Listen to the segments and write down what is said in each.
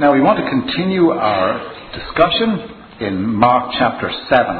Now we want to continue our discussion in Mark chapter 7.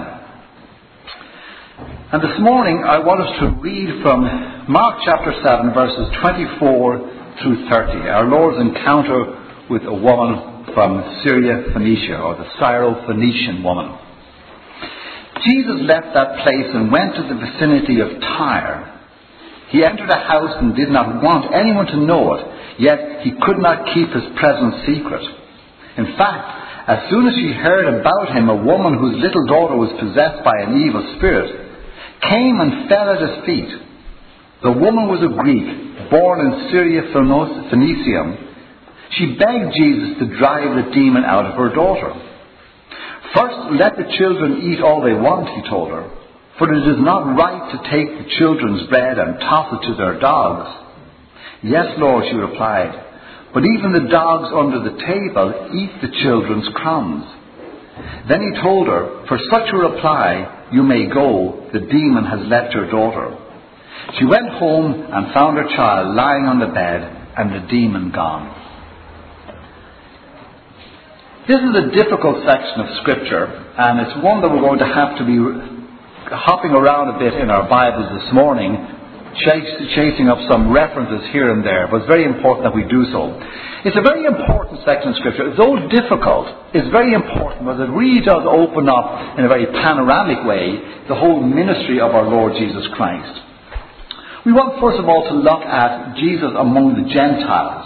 And this morning I want us to read from Mark chapter 7 verses 24 through 30. Our Lord's encounter with a woman from Syria, Phoenicia, or the Syro-Phoenician woman. Jesus left that place and went to the vicinity of Tyre. He entered a house and did not want anyone to know it, yet he could not keep his presence secret. In fact, as soon as she heard about him, a woman whose little daughter was possessed by an evil spirit came and fell at his feet. The woman was a Greek, born in Syria Phoenicia. She begged Jesus to drive the demon out of her daughter. First, let the children eat all they want, he told her. For it is not right to take the children's bread and toss it to their dogs. Yes, Lord, she replied, but even the dogs under the table eat the children's crumbs. Then he told her, for such a reply, you may go, the demon has left your daughter. She went home and found her child lying on the bed and the demon gone. This is a difficult section of Scripture, and it's one that we're going to have to be hopping around a bit in our Bibles this morning, chasing up some references here and there, but it's very important that we do so. It's a very important section of Scripture. Though difficult, it's very important because it really does open up in a very panoramic way the whole ministry of our Lord Jesus Christ. We want first of all to look at Jesus among the Gentiles.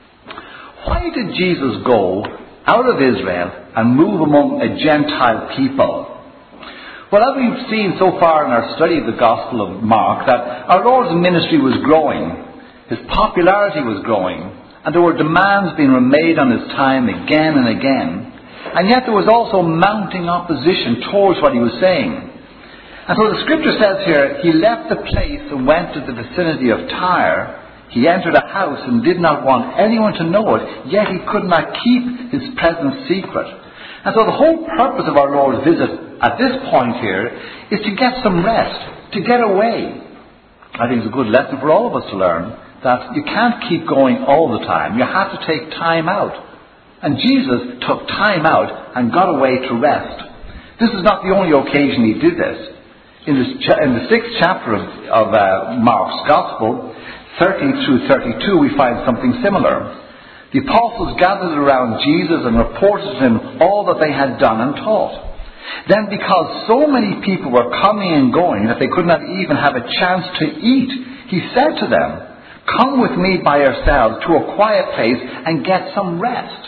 Why did Jesus go out of Israel and move among a Gentile people? Well, as we've seen so far in our study of the Gospel of Mark, that our Lord's ministry was growing, his popularity was growing, and there were demands being made on his time again and again, and yet there was also mounting opposition towards what he was saying. And so the Scripture says here, he left the place and went to the vicinity of Tyre. He entered a house and did not want anyone to know it, yet he could not keep his presence secret. And so the whole purpose of our Lord's visit at this point here is to get some rest, to get away. I think it's a good lesson for all of us to learn that you can't keep going all the time. You have to take time out. And Jesus took time out and got away to rest. This is not the only occasion he did this. In the 6th chapter of Mark's Gospel, 30 through 32, we find something similar. The apostles gathered around Jesus and reported to him all that they had done and taught. Then, because so many people were coming and going that they could not even have a chance to eat, he said to them, come with me by yourselves to a quiet place and get some rest.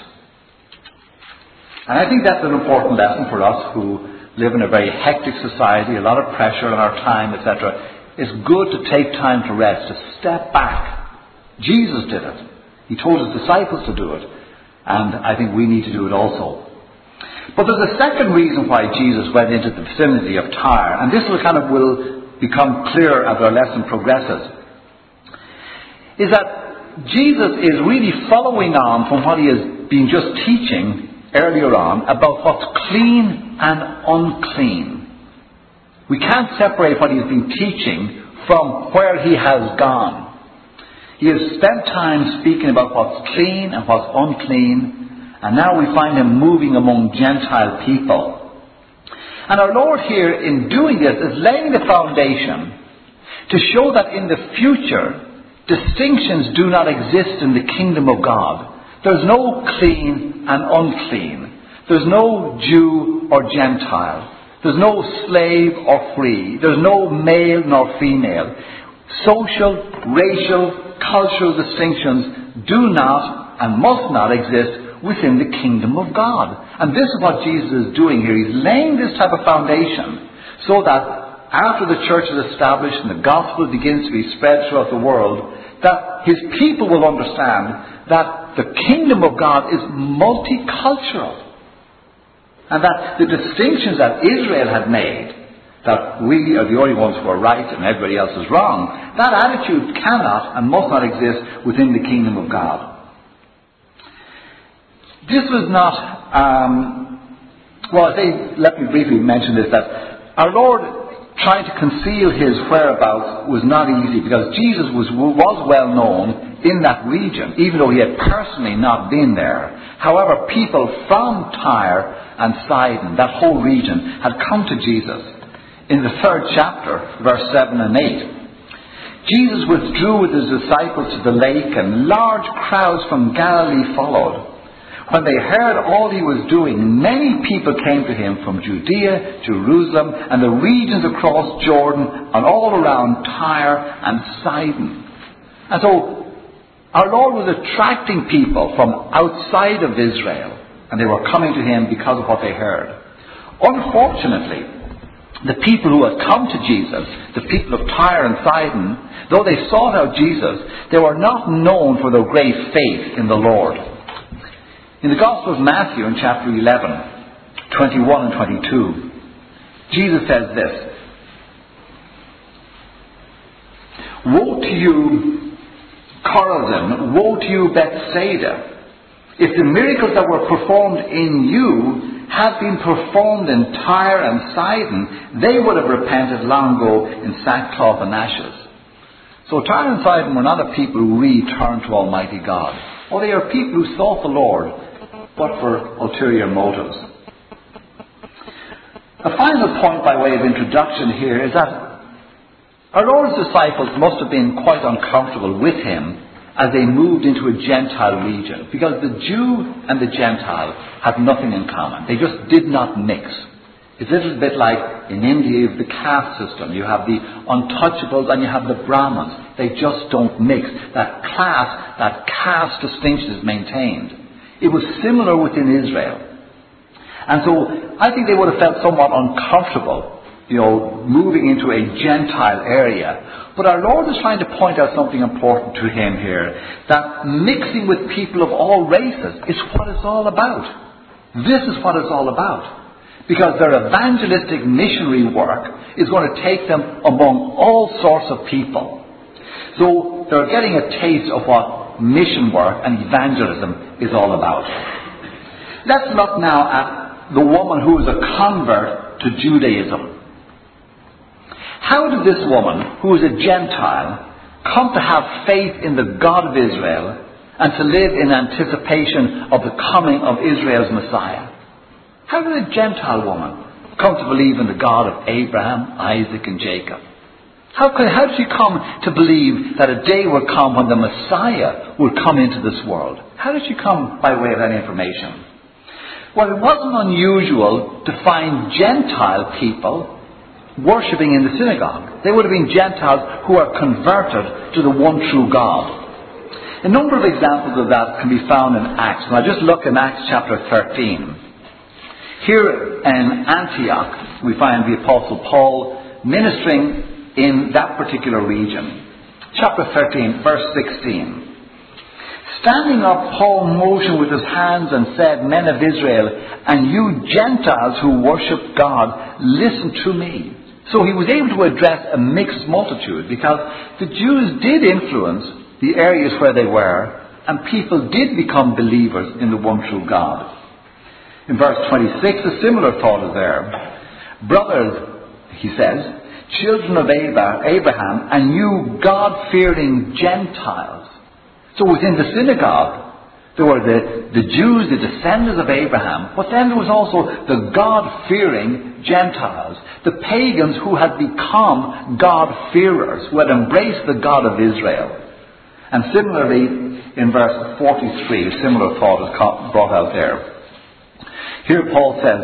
And I think that's an important lesson for us who live in a very hectic society, a lot of pressure on our time, etc. It's good to take time to rest, to step back. Jesus did it. He told his disciples to do it. And I think we need to do it also. But there's a second reason why Jesus went into the vicinity of Tyre. And this will become clear as our lesson progresses. Is that Jesus is really following on from what he has been just teaching earlier on about what's clean and unclean. We can't separate what he's been teaching from where he has gone. He has spent time speaking about what's clean and what's unclean, and now we find him moving among Gentile people. And our Lord here, in doing this, is laying the foundation to show that in the future, distinctions do not exist in the kingdom of God. There's no clean and unclean. There's no Jew or Gentile. There's no slave or free. There's no male nor female. Social, racial, cultural distinctions do not and must not exist within the kingdom of God. And this is what Jesus is doing here. He's laying this type of foundation so that after the church is established and the gospel begins to be spread throughout the world, that his people will understand that the kingdom of God is multicultural. And that the distinctions that Israel had made, that we are the only ones who are right and everybody else is wrong, that attitude cannot and must not exist within the kingdom of God. This was not, let me briefly mention this, that our Lord trying to conceal his whereabouts was not easy, because Jesus was well known in that region, even though he had personally not been there. However, people from Tyre and Sidon, that whole region, had come to Jesus. In the 3rd chapter, verse 7 and 8, Jesus withdrew with his disciples to the lake, and large crowds from Galilee followed. When they heard all he was doing, many people came to him from Judea, Jerusalem, and the regions across Jordan, and all around Tyre and Sidon. And so, our Lord was attracting people from outside of Israel, and they were coming to him because of what they heard. Unfortunately, the people who had come to Jesus, the people of Tyre and Sidon, though they sought out Jesus, they were not known for their great faith in the Lord. In the Gospel of Matthew, in chapter 11, 21 and 22, Jesus says this: "Woe to you, Chorazin! Woe to you, Bethsaida! If the miracles that were performed in you had been performed in Tyre and Sidon, they would have repented long ago in sackcloth and ashes." So Tyre and Sidon were not a people who really turned to Almighty God. Well, they are people who sought the Lord, but for ulterior motives. A final point by way of introduction here is that our Lord's disciples must have been quite uncomfortable with him as they moved into a Gentile region, because the Jew and the Gentile have nothing in common. They just did not mix. It's a little bit like in India, you have the caste system. You have the untouchables and you have the Brahmins. They just don't mix. That class, that caste distinction is maintained. It was similar within Israel. And so I think they would have felt somewhat uncomfortable, moving into a Gentile area. But our Lord is trying to point out something important to him here, that mixing with people of all races is what it's all about. This is what it's all about. Because their evangelistic missionary work is going to take them among all sorts of people. So they're getting a taste of what mission work and evangelism is all about. Let's look now at the woman who is a convert to Judaism. How did this woman, who is a Gentile, come to have faith in the God of Israel and to live in anticipation of the coming of Israel's Messiah? How did a Gentile woman come to believe in the God of Abraham, Isaac, and Jacob? How did she come to believe that a day would come when the Messiah would come into this world? How did she come by way of that information? Well, it wasn't unusual to find Gentile people worshipping in the synagogue. They would have been Gentiles who are converted to the one true God. A number of examples of that can be found in Acts. And I just look in Acts chapter 13. Here in Antioch, we find the Apostle Paul ministering in that particular region. Chapter 13, verse 16. Standing up, Paul motioned with his hands and said, "Men of Israel, and you Gentiles who worship God, listen to me." So he was able to address a mixed multitude, because the Jews did influence the areas where they were, and people did become believers in the one true God. In verse 26, a similar thought is there. "Brothers," he says, "children of Abraham, and you God-fearing Gentiles." So within the synagogue, there were the Jews, the descendants of Abraham, but then there was also the God-fearing Gentiles, the pagans who had become God-fearers, who had embraced the God of Israel. And similarly, in verse 43, a similar thought is brought out there. Here Paul says,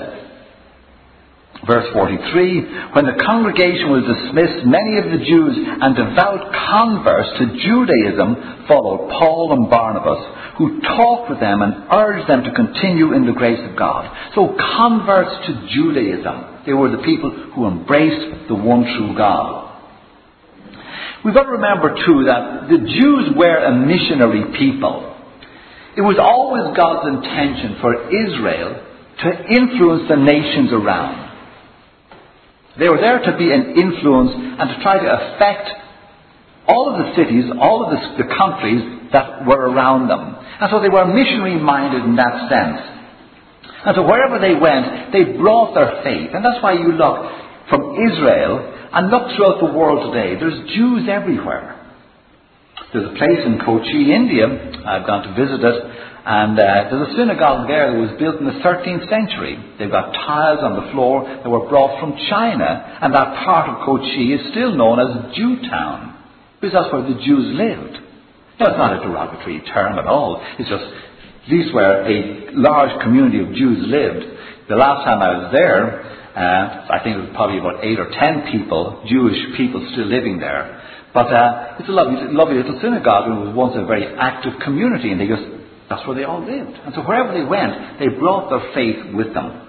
verse 43, "When the congregation was dismissed, many of the Jews and devout converts to Judaism followed Paul and Barnabas, who talked with them and urged them to continue in the grace of God." So converts to Judaism. They were the people who embraced the one true God. We've got to remember too that the Jews were a missionary people. It was always God's intention for Israel to influence the nations around. They were there to be an influence and to try to affect all of the cities, all of the countries that were around them. And so they were missionary-minded in that sense. And so wherever they went, they brought their faith. And that's why you look from Israel and look throughout the world today. There's Jews everywhere. There's a place in Kochi, India. I've gone to visit it. And there's a synagogue there that was built in the 13th century. They've got tiles on the floor that were brought from China. And that part of Kochi is still known as Jewtown, because that's where the Jews lived. Now, it's not a derogatory term at all. It's just, these where a large community of Jews lived. The last time I was there, I think it was probably about 8 or 10 people, Jewish people still living there. But it's a lovely little synagogue, and it was once a very active community, and that's where they all lived. And so wherever they went, they brought their faith with them.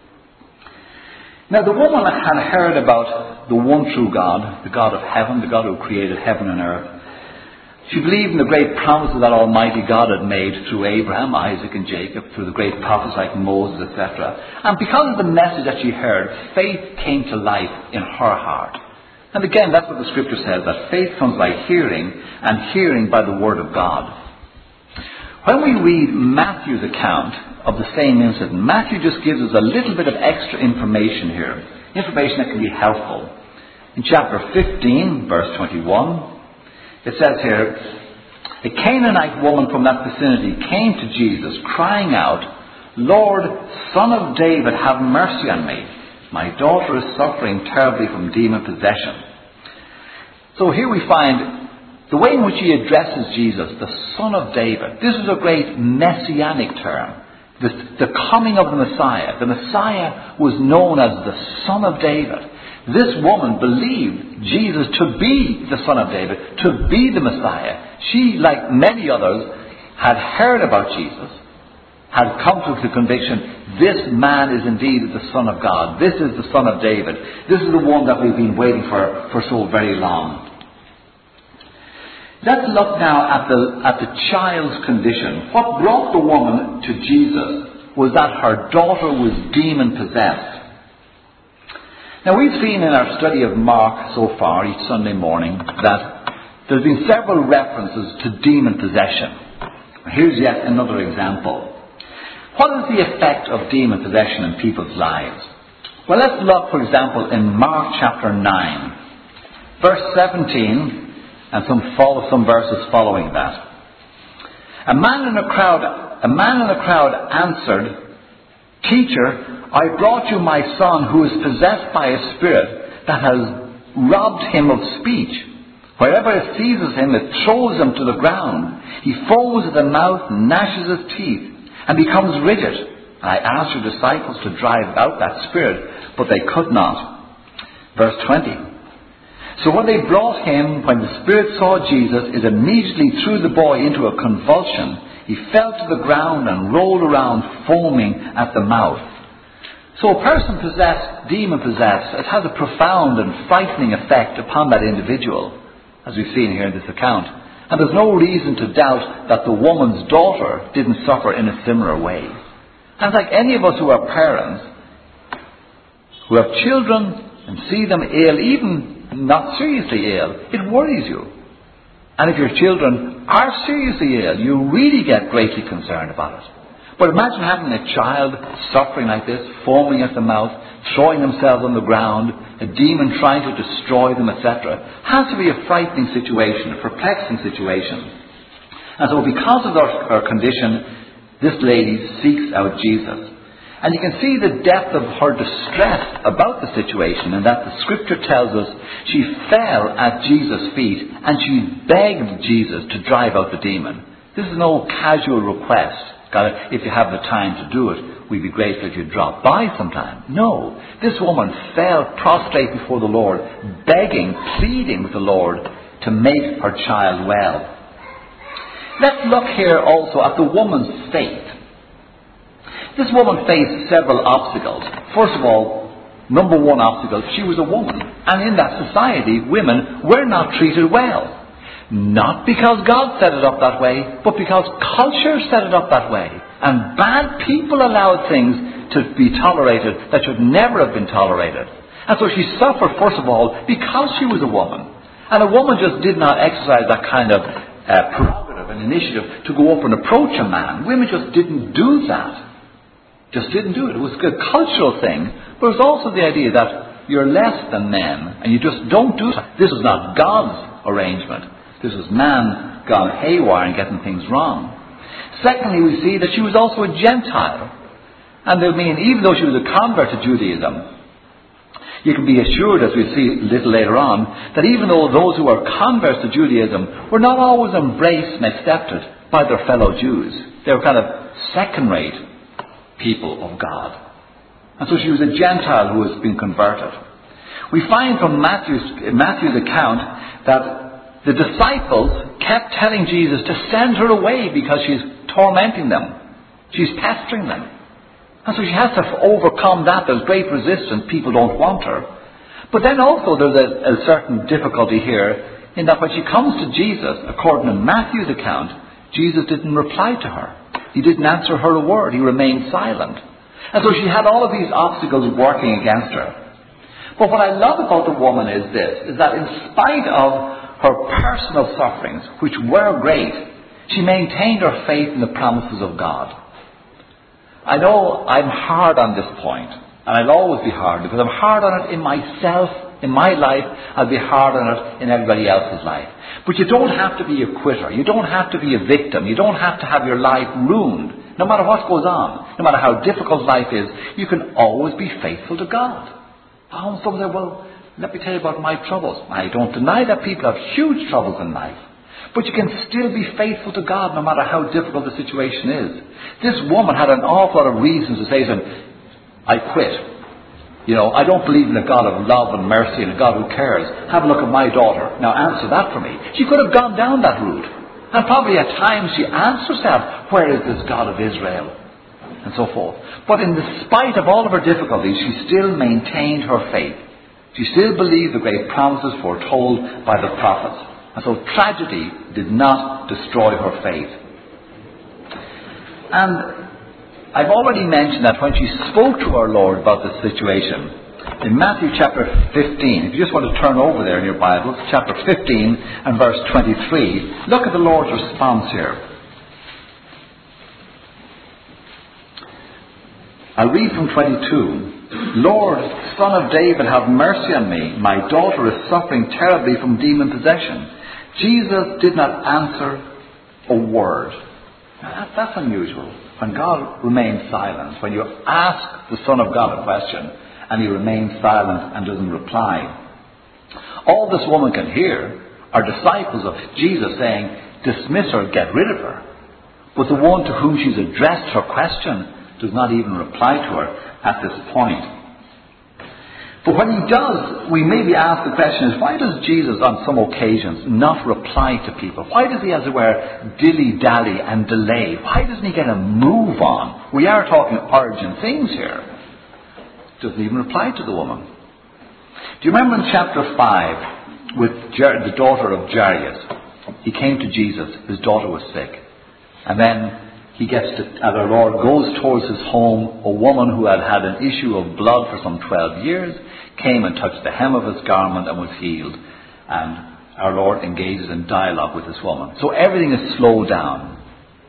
Now, the woman had heard about the one true God, the God of heaven, the God who created heaven and earth. She believed in the great promises that Almighty God had made through Abraham, Isaac and Jacob, through the great prophets like Moses, etc. And because of the message that she heard, faith came to life in her heart. And again, that's what the scripture says, that faith comes by hearing, and hearing by the word of God. When we read Matthew's account of the same incident, Matthew just gives us a little bit of extra information here, information that can be helpful. In chapter 15, verse 21, it says here, a Canaanite woman from that vicinity came to Jesus, crying out, Lord, Son of David, have mercy on me. My daughter is suffering terribly from demon possession. So here we find the way in which he addresses Jesus, the Son of David. This is a great messianic term. The coming of the Messiah. The Messiah was known as the Son of David. This woman believed Jesus to be the Son of David, to be the Messiah. She, like many others, had heard about Jesus, had come to the conviction, this man is indeed the Son of God. This is the Son of David. This is the one that we've been waiting for so very long. Let's look now at the child's condition. What brought the woman to Jesus was that her daughter was demon-possessed. Now, we've seen in our study of Mark so far, each Sunday morning, that there's been several references to demon possession. Here's yet another example. What is the effect of demon possession in people's lives? Well, let's look, for example, in Mark chapter 9, verse 17, and some verses following that. A man in the crowd answered, Teacher, I brought you my son who is possessed by a spirit that has robbed him of speech. Wherever it seizes him, it throws him to the ground. He foams at the mouth, gnashes his teeth, and becomes rigid. I asked your disciples to drive out that spirit, but they could not. Verse 20. So when they brought him, when the spirit saw Jesus, it immediately threw the boy into a convulsion. He fell to the ground and rolled around, foaming at the mouth. So a person possessed, demon-possessed, it has a profound and frightening effect upon that individual, as we've seen here in this account. And there's no reason to doubt that the woman's daughter didn't suffer in a similar way. And it's like any of us who are parents, who have children and see them ill, even not seriously ill, it worries you. And if your children are seriously ill, you really get greatly concerned about it. But imagine having a child suffering like this, foaming at the mouth, throwing themselves on the ground, a demon trying to destroy them, etc. It has to be a frightening situation, a perplexing situation. And so because of her condition, this lady seeks out Jesus. And you can see the depth of her distress about the situation, and that the scripture tells us she fell at Jesus' feet and she begged Jesus to drive out the demon. This is no casual request. God, if you have the time to do it, we'd be grateful if you'd drop by sometime. No, this woman fell prostrate before the Lord, begging, pleading with the Lord to make her child well. Let's look here also at the woman's faith. This woman faced several obstacles. First of all, number one obstacle, she was a woman. And in that society, women were not treated well. Not because God set it up that way, but because culture set it up that way. And bad people allowed things to be tolerated that should never have been tolerated. And so she suffered, first of all, because she was a woman. And a woman just did not exercise that kind of prerogative and initiative to go up and approach a man. Women just didn't do that. Just didn't do it. It was a cultural thing. But it was also the idea that you're less than men and you just don't do it. This was not God's arrangement. This was man gone haywire and getting things wrong. Secondly, we see that she was also a Gentile. And I mean, even though she was a convert to Judaism, you can be assured, as we'll see a little later on, that even though those who were converts to Judaism were not always embraced and accepted by their fellow Jews. They were kind of second-rate people of God. And so she was a Gentile who has been converted. We find from Matthew's account that the disciples kept telling Jesus to send her away because she's tormenting them. She's pestering them. And so she has to overcome that. There's great resistance. People don't want her. But then also there's a certain difficulty here in that when she comes to Jesus, according to Matthew's account, Jesus didn't reply to her. He didn't answer her a word. He remained silent. And so she had all of these obstacles working against her. But what I love about the woman is this, is that in spite of her personal sufferings, which were great, she maintained her faith in the promises of God. I know I'm hard on this point, and I'll always be hard, because I'm hard on it in myself, in my life. I'll be hard on it in everybody else's life. But you don't have to be a quitter. You don't have to be a victim. You don't have to have your life ruined. No matter what goes on, no matter how difficult life is, you can always be faithful to God. Oh, some say, well, let me tell you about my troubles. I don't deny that people have huge troubles in life. But you can still be faithful to God no matter how difficult the situation is. This woman had an awful lot of reasons to say to him, I quit. I don't believe in a God of love and mercy and a God who cares. Have a look at my daughter. Now answer that for me. She could have gone down that route. And probably at times she asked herself, where is this God of Israel? And so forth. But in spite of all of her difficulties, she still maintained her faith. She still believed the great promises foretold by the prophets. And so tragedy did not destroy her faith. And I've already mentioned that when she spoke to our Lord about this situation, in Matthew chapter 15, if you just want to turn over there in your Bibles, chapter 15 and verse 23, look at the Lord's response here. I'll read from 22. Lord, Son of David, have mercy on me. My daughter is suffering terribly from demon possession. Jesus did not answer a word. Now, that's unusual. When God remains silent, when you ask the Son of God a question and he remains silent and doesn't reply, all this woman can hear are disciples of Jesus saying, dismiss her, get rid of her. But the one to whom she's addressed her question does not even reply to her at this point. But when he does, we maybe ask the question is, why does Jesus on some occasions not reply to people? Why does he, as it were, dilly-dally and delay? Why doesn't he get a move on? We are talking urgent things here. Doesn't even reply to the woman. Do you remember in chapter 5 with the daughter of Jairus? He came to Jesus. His daughter was sick. And then he gets to, as our Lord goes towards his home, a woman who had had an issue of blood for some 12 years came and touched the hem of his garment and was healed. And our Lord engages in dialogue with this woman. So everything is slowed down.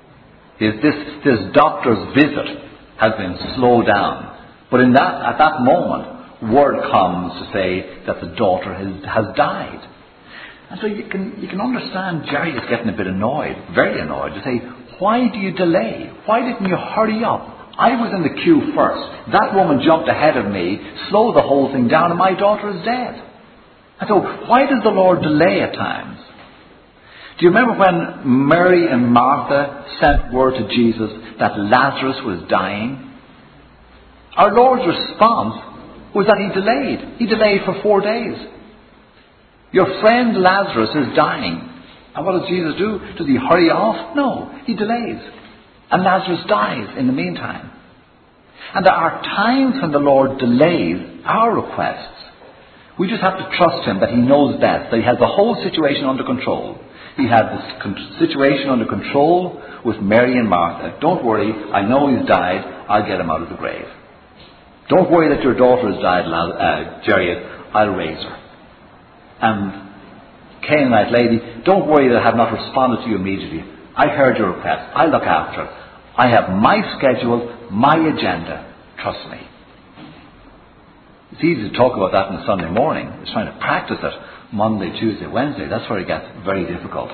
This doctor's visit has been slowed down. But at that moment, word comes to say that the daughter has died. And so you can understand Jairus getting a bit annoyed, very annoyed, to say, why do you delay? Why didn't you hurry up? I was in the queue first. That woman jumped ahead of me, slowed the whole thing down, and my daughter is dead. And so why does the Lord delay at times? Do you remember when Mary and Martha sent word to Jesus that Lazarus was dying? Our Lord's response was that he delayed. He delayed for 4 days. Your friend Lazarus is dying. And what does Jesus do? Does he hurry off? No, he delays. And Lazarus dies in the meantime. And there are times when the Lord delays our requests. We just have to trust him that he knows best, that he has the whole situation under control. He had this situation under control with Mary and Martha. Don't worry, I know he's died, I'll get him out of the grave. Don't worry that your daughter has died, Jairus, I'll raise her. And Canaanite lady, don't worry that I have not responded to you immediately. I heard your request. I look after it. I have my schedule, my agenda. Trust me. It's easy to talk about that on a Sunday morning. It's trying to practice it. Monday, Tuesday, Wednesday. That's where it gets very difficult.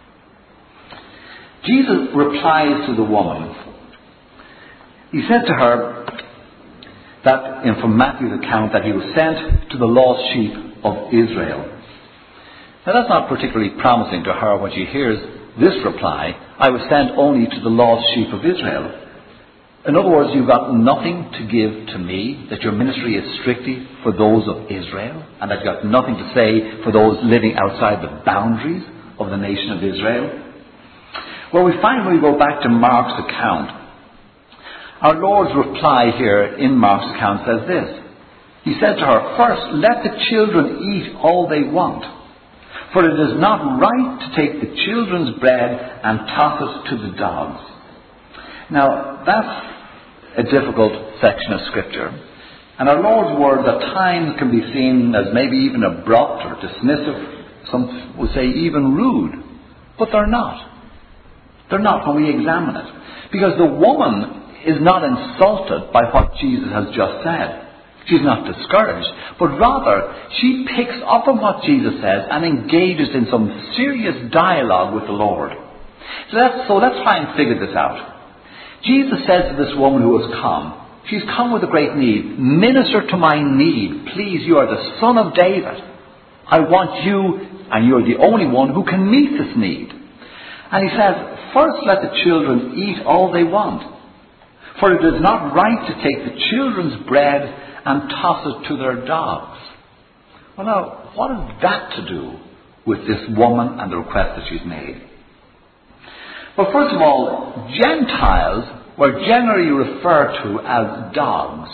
Jesus replies to the woman. He said to her that, from Matthew's account, that he was sent to the lost sheep of Israel. Now that's not particularly promising to her when she hears this reply, I was sent only to the lost sheep of Israel. In other words, you've got nothing to give to me, that your ministry is strictly for those of Israel, and that you've got nothing to say for those living outside the boundaries of the nation of Israel. Well, we find when we go back to Mark's account, our Lord's reply here in Mark's account says this. He said to her, first, let the children eat all they want, for it is not right to take the children's bread and toss it to the dogs. Now, that's a difficult section of Scripture. And our Lord's words at times can be seen as maybe even abrupt or dismissive. Some would say even rude. But they're not. They're not when we examine it. Because the woman is not insulted by what Jesus has just said. She's not discouraged. But rather, she picks up on what Jesus says and engages in some serious dialogue with the Lord. So let's try and figure this out. Jesus says to this woman who has come, she's come with a great need, minister to my need. Please, you are the Son of David. I want you, and you're the only one who can meet this need. And he says, first let the children eat all they want. For it is not right to take the children's bread and toss it to their dogs. Well now, what has that to do with this woman and the request that she's made? Well, first of all, Gentiles were generally referred to as dogs.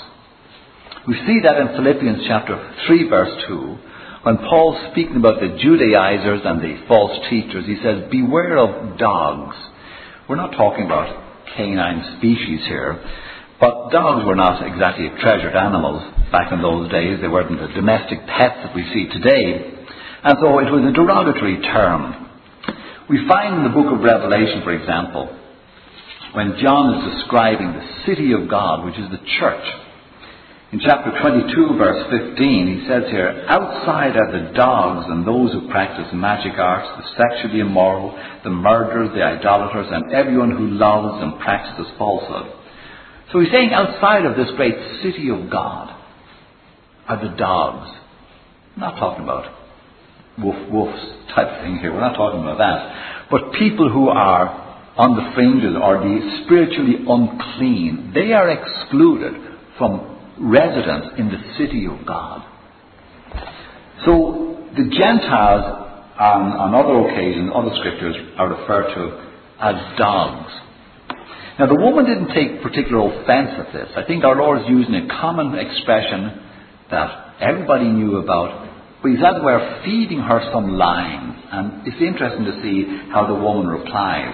We see that in Philippians chapter 3 verse 2, when Paul's speaking about the Judaizers and the false teachers, he says, beware of dogs. We're not talking about canine species here, but dogs were not exactly treasured animals back in those days. They weren't the domestic pets that we see today. And so it was a derogatory term. We find in the book of Revelation, for example, when John is describing the city of God, which is the church, in chapter 22, verse 15, he says here, outside are the dogs and those who practice magic arts, the sexually immoral, the murderers, the idolaters, and everyone who loves and practices falsehood. So he's saying outside of this great city of God are the dogs. I'm not talking about woof-woofs type of thing here. We're not talking about that. But people who are on the fringes or the spiritually unclean, they are excluded from residence in the city of God. So the Gentiles on other occasions, other scriptures, are referred to as dogs. Now the woman didn't take particular offense at this. I think our Lord is using a common expression that everybody knew about, but he's as it were feeding her some lines. And it's interesting to see how the woman replies.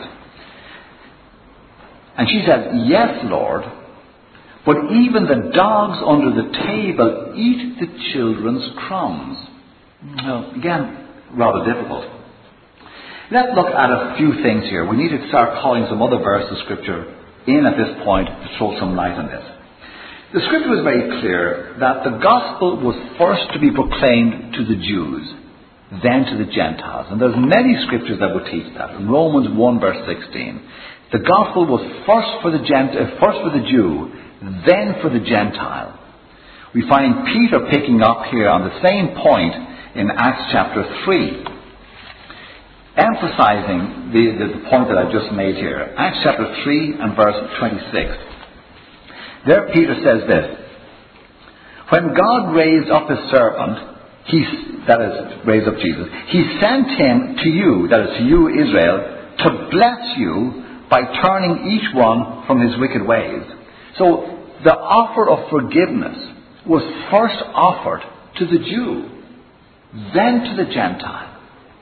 And she says, yes, Lord, but even the dogs under the table eat the children's crumbs. Now, again, rather difficult. Let's look at a few things here. We need to start calling some other verses of Scripture in at this point to throw some light on this. The Scripture is very clear that the gospel was first to be proclaimed to the Jews, then to the Gentiles. And there's many Scriptures that would teach that. In Romans 1 verse 16, the gospel was first for the Jew, then for the Gentile. We find Peter picking up here on the same point in Acts chapter 3, emphasizing the point that I've just made here. Acts chapter 3 and verse 26. There Peter says this, when God raised up his servant, raised up Jesus, he sent him to you, that is to you Israel, to bless you by turning each one from his wicked ways. So the offer of forgiveness was first offered to the Jew, then to the Gentile.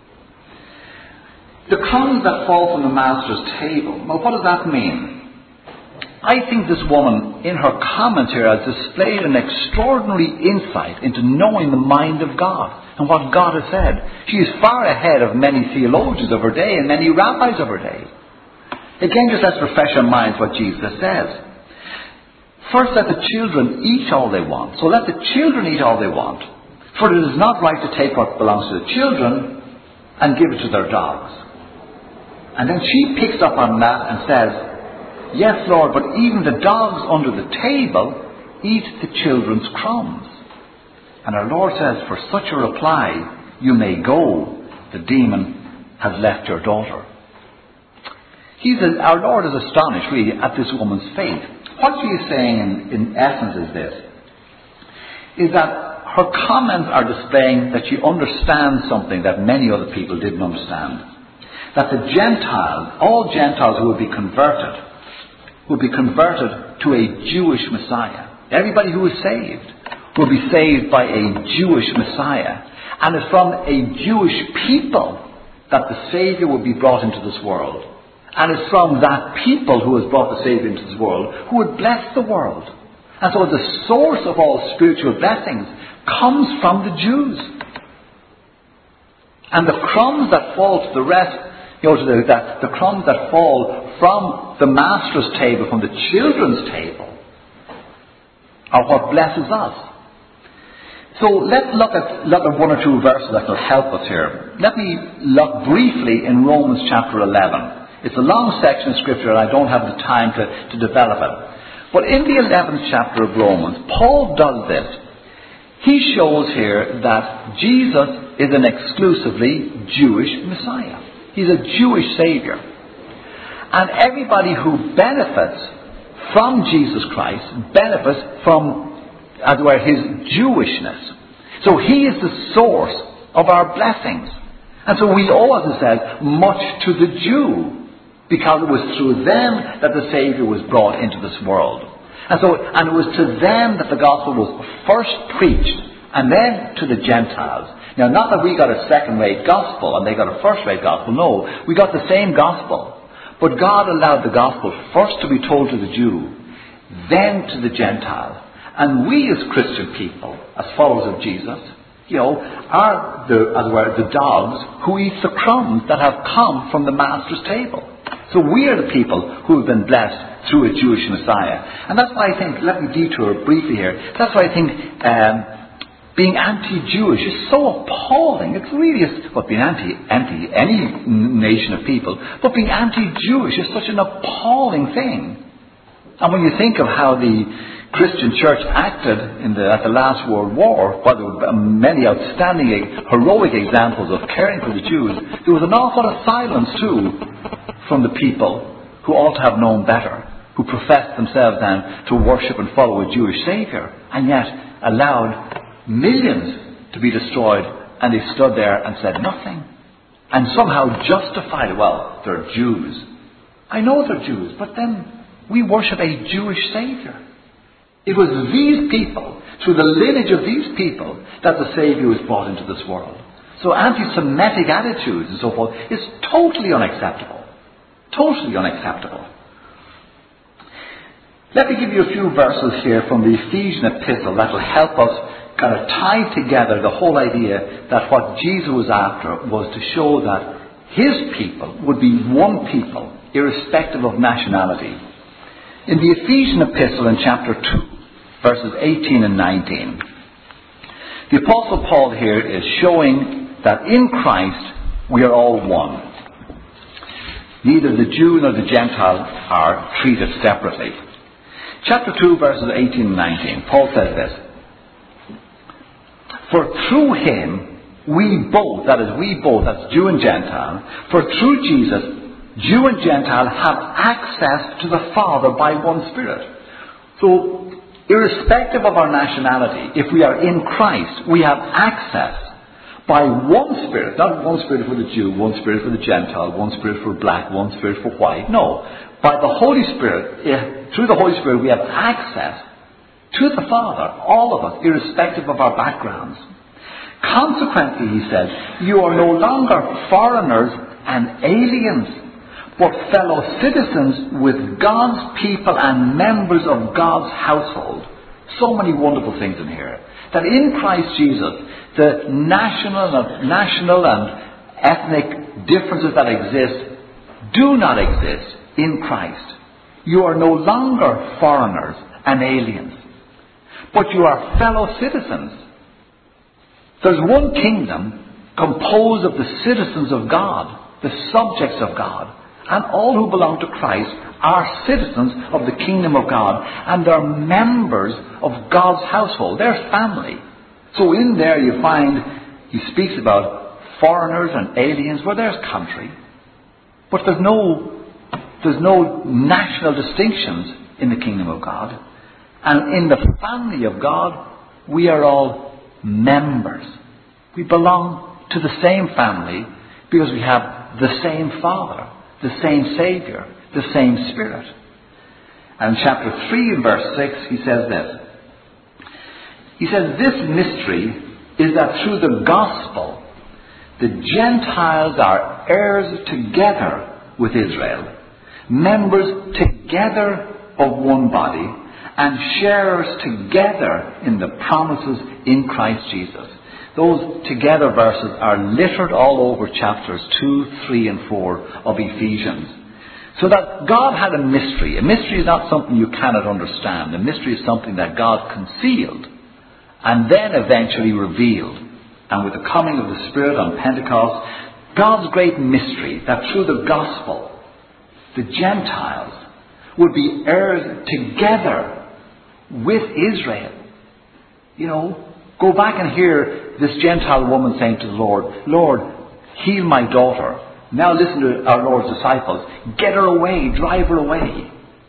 The crumbs that fall from the master's table, well, what does that mean? I think this woman, in her comments here, has displayed an extraordinary insight into knowing the mind of God and what God has said. She is far ahead of many theologians of her day and many rabbis of her day. Again, just let's refresh our minds what Jesus says. First, let the children eat all they want. So let the children eat all they want. For it is not right to take what belongs to the children and give it to their dogs. And then she picks up on that and says, yes, Lord, but even the dogs under the table eat the children's crumbs. And our Lord says, for such a reply, you may go. The demon has left your daughter. Our Lord is astonished, really, at this woman's faith. What she is saying, in essence, is this, is that her comments are displaying that she understands something that many other people didn't understand. That the Gentiles, all Gentiles who would be converted to a Jewish Messiah. Everybody who is saved will be saved by a Jewish Messiah. And it's from a Jewish people that the Saviour will be brought into this world. And it's from that people who has brought the Saviour into this world who would bless the world. And so the source of all spiritual blessings comes from the Jews. And the crumbs that fall to the rest, the crumbs that fall from the master's table, from the children's table, are what blesses us. So let's look at one or two verses that will help us here. Let me look briefly in Romans chapter 11. It's a long section of Scripture and I don't have the time to develop it. But in the 11th chapter of Romans, Paul does this. He shows here that Jesus is an exclusively Jewish Messiah. He's a Jewish Saviour. And everybody who benefits from Jesus Christ benefits from, as it were, his Jewishness. So he is the source of our blessings. And so we owe, as it says, much to the Jew, because it was through them that the Saviour was brought into this world. And it was to them that the gospel was first preached, and then to the Gentiles. Now, not that we got a second-rate gospel and they got a first-rate gospel. No, we got the same gospel. But God allowed the gospel first to be told to the Jew, then to the Gentile. And we as Christian people, as followers of Jesus, are the dogs who eat the crumbs that have come from the Master's table. So we are the people who have been blessed through a Jewish Messiah. And that's why I think, let me detour briefly here, that's why I think being anti-Jewish is so appalling. It's really, being anti any nation of people, but being anti-Jewish is such an appalling thing. And when you think of how the Christian church acted at the last World War, while there were many outstanding, heroic examples of caring for the Jews, there was an awful lot of silence too from the people who ought to have known better, who professed themselves then to worship and follow a Jewish Saviour, and yet allowed millions to be destroyed, and they stood there and said nothing, and somehow justified, well, they're Jews. I know they're Jews, but then we worship a Jewish Saviour. It was these people, through the lineage of these people, that the Saviour was brought into this world. So anti-Semitic attitudes and so forth is totally unacceptable. Totally unacceptable. Let me give you a few verses here from the Ephesian epistle that will help us kind of tie together the whole idea that what Jesus was after was to show that his people would be one people, irrespective of nationality. In the Ephesian epistle in chapter 2, verses 18 and 19, the Apostle Paul here is showing that in Christ we are all one. Neither the Jew nor the Gentile are treated separately. Chapter 2, verses 18 and 19, Paul says this: for through him we both, that is we both, that's Jew and Gentile, for through Jesus, Jew and Gentile have access to the Father by one Spirit. So, irrespective of our nationality, if we are in Christ, we have access by one Spirit, not one Spirit for the Jew, one Spirit for the Gentile, one Spirit for black, one Spirit for white. No. By the Holy Spirit, through the Holy Spirit, we have access to the Father, all of us, irrespective of our backgrounds. Consequently, he says, you are no longer foreigners and aliens, but fellow citizens with God's people and members of God's household. So many wonderful things in here. That in Christ Jesus, the national and ethnic differences that exist do not exist in Christ. You are no longer foreigners and aliens, but you are fellow citizens. There's one kingdom composed of the citizens of God, the subjects of God, and all who belong to Christ are citizens of the kingdom of God, and they're members of God's household, their family. So in there you find, he speaks about foreigners and aliens. Well, there's country. But there's no national distinctions in the kingdom of God. And in the family of God, we are all members. We belong to the same family because we have the same Father, the same Saviour, the same Spirit. And in chapter 3 and verse 6, he says this. He says, this mystery is that through the gospel, the Gentiles are heirs together with Israel, members together of one body, and sharers together in the promises in Christ Jesus. Those together verses are littered all over chapters 2, 3 and 4 of Ephesians. So that God had a mystery. A mystery is not something you cannot understand. A mystery is something that God concealed and then eventually revealed. And with the coming of the Spirit on Pentecost, God's great mystery that through the gospel, the Gentiles would be heirs together with Israel. You know, go back and hear this Gentile woman saying to the Lord, Lord, heal my daughter. Now listen to our Lord's disciples. Get her away, drive her away.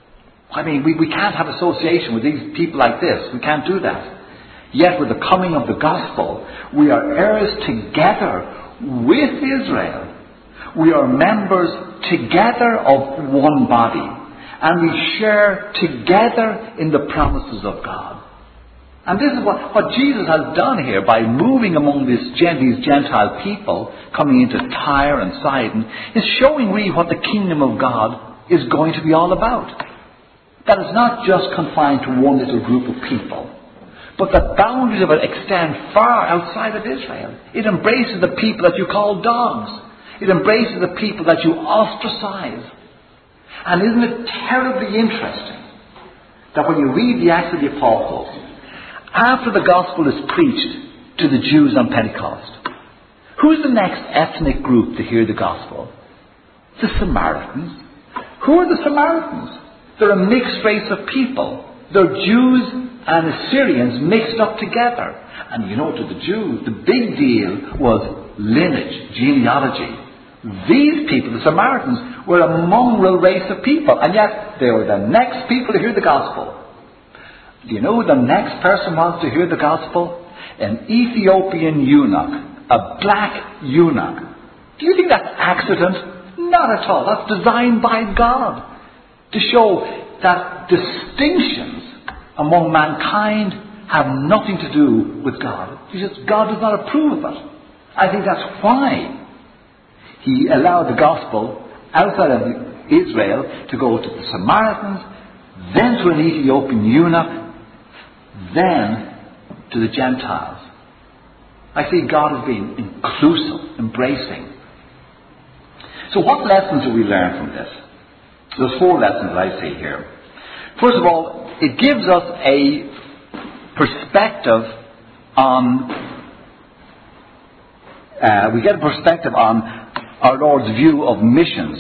I mean, we can't have association with these people like this. We can't do that. Yet with the coming of the gospel, we are heirs together with Israel. We are members together of one body. And we share together in the promises of God. And this is what Jesus has done here by moving among these Gentile people coming into Tyre and Sidon, is showing really what the kingdom of God is going to be all about. That it's not just confined to one little group of people, but the boundaries of it extend far outside of Israel. It embraces the people that you call dogs. It embraces the people that you ostracize. And isn't it terribly interesting that when you read the Acts of the Apostles, after the gospel is preached to the Jews on Pentecost, who's the next ethnic group to hear the gospel? The Samaritans. Who are the Samaritans? They're a mixed race of people. They're Jews and Assyrians mixed up together. And you know, to the Jews, the big deal was lineage, genealogy. These people, the Samaritans, were a mongrel race of people, and yet they were the next people to hear the gospel. Do you know who the next person was to hear the gospel? An Ethiopian eunuch, a black eunuch. Do you think that's accident? Not at all. That's designed by God to show that distinctions among mankind have nothing to do with God. God does not approve of it. I think that's why He allowed the gospel outside of Israel to go to the Samaritans, then to an Ethiopian eunuch, then to the Gentiles. I see God as being inclusive, embracing. So what lessons do we learn from this? There's 4 lessons that I see here. First of all, it gives us a perspective on, we get a perspective on our Lord's view of missions.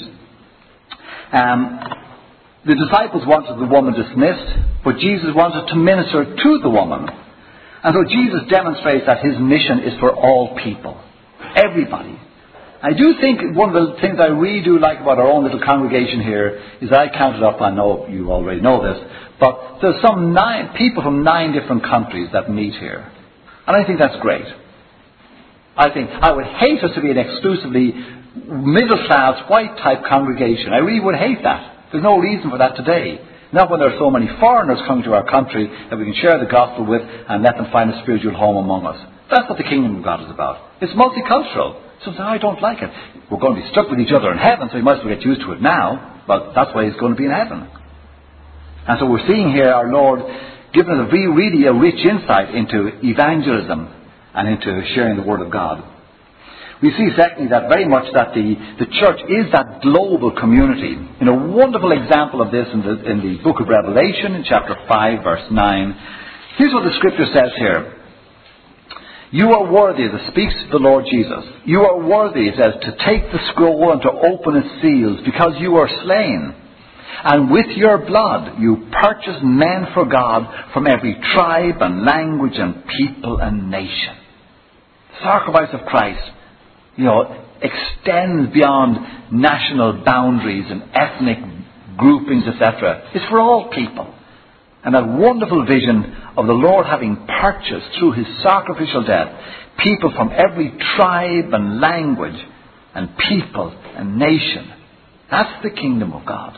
The disciples wanted the woman dismissed, but Jesus wanted to minister to the woman. And so Jesus demonstrates that His mission is for all people, everybody. I do think one of the things I really do like about our own little congregation here is I counted up, I know you already know this, but there's some 9 people from 9 different countries that meet here. And I think that's great. I would hate us to be an exclusively middle-class, white-type congregation. I really would hate that. There's no reason for that today. Not when there are so many foreigners coming to our country that we can share the gospel with and let them find a spiritual home among us. That's what the kingdom of God is about. It's multicultural. So I don't like it. We're going to be stuck with each other in heaven, so you might as well get used to it now. But that's why He's going to be in heaven. And so we're seeing here our Lord giving us really a rich insight into evangelism and into sharing the Word of God. We see secondly that very much that the church is that global community. In a wonderful example of this in the book of Revelation in chapter 5 verse 9. Here's what the scripture says here. You are worthy, as it speaks to the Lord Jesus. You are worthy, it says, to take the scroll and to open its seals, because you were slain. And with your blood you purchased men for God from every tribe and language and people and nation. The sacrifice of Christ, extends beyond national boundaries and ethnic groupings, etc. It's for all people. And that wonderful vision of the Lord having purchased through his sacrificial death people from every tribe and language and people and nation. That's the kingdom of God.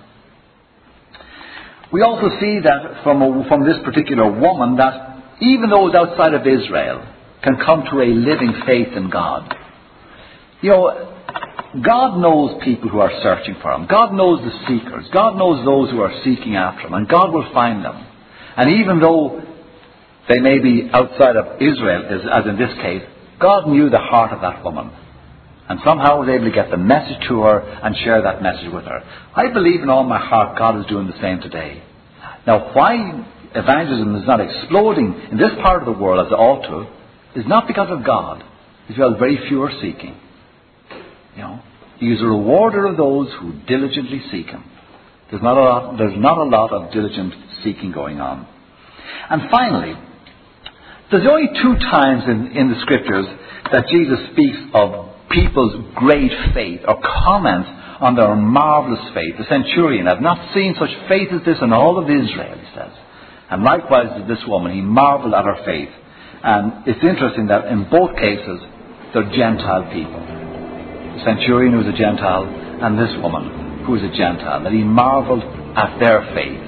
We also see that from this particular woman that even those outside of Israel can come to a living faith in God. God knows people who are searching for him. God knows the seekers. God knows those who are seeking after him. And God will find them. And even though they may be outside of Israel, as in this case, God knew the heart of that woman. And somehow was able to get the message to her and share that message with her. I believe in all my heart God is doing the same today. Now, why evangelism is not exploding in this part of the world as it ought to is not because of God. It's because very few are seeking. He is a rewarder of those who diligently seek him. There's not a lot of diligent seeking going on. And finally, there's only 2 times in the scriptures that Jesus speaks of people's great faith or comments on their marvelous faith. The centurion, I've not seen such faith as this in all of Israel, he says. And likewise with this woman, he marveled at her faith. And it's interesting that in both cases, they're Gentile people. The centurion who was a Gentile and this woman who was a Gentile. That he marveled at their faith.